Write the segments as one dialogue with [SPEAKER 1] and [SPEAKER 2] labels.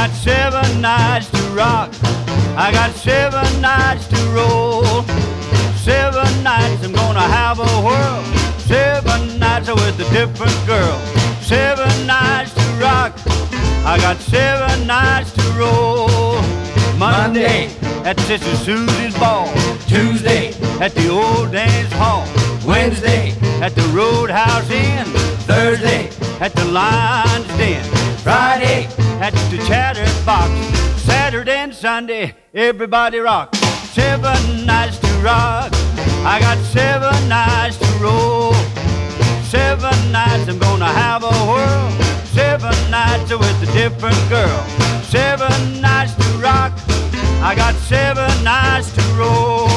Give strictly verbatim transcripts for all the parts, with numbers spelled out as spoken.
[SPEAKER 1] got seven nights to rock. I got seven nights to roll. Seven nights I'm gonna have a whirl. Seven nights with a different girl. Seven nights to rock. I got seven nights to roll. Monday at Sister Susie's ball. Tuesday at the old dance hall. Wednesday at the Roadhouse Inn. Thursday at the Lion's Den. Friday at the Chatterbox. Saturday and Sunday, everybody rock. Seven nights to rock. I got seven nights to roll. Seven nights I'm gonna have a whirl. Seven nights with a different girl. Seven nights to rock. I got seven nights to roll.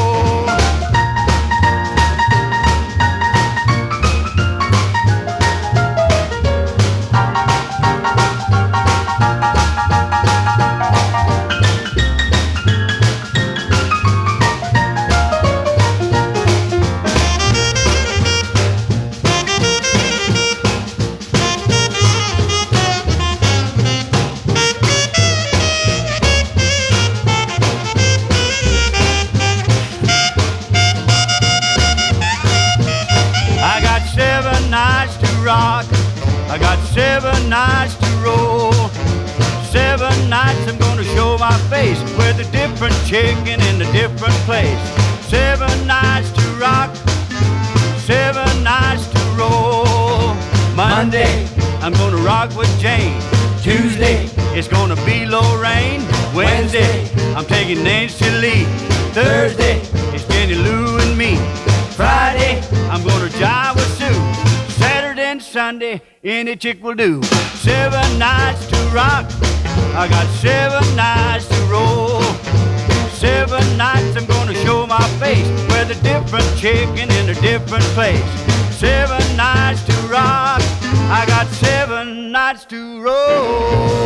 [SPEAKER 1] Rock. I got seven nights to roll. Seven nights I'm gonna show my face with a different chicken in a different place. Seven nights to rock. Seven nights to roll. Monday I'm gonna rock with Jane. Tuesday it's gonna be Lorraine. Wednesday I'm taking Nancy Lee. Thursday it's Jenny Lou and me. Friday I'm gonna jive with Sue. Saturday and Sunday, any chick will do. Seven nights to rock. I got seven nights to roll. Seven nights I'm gonna show my face with a different chicken in a different place. Seven nights to rock. I got seven nights to roll.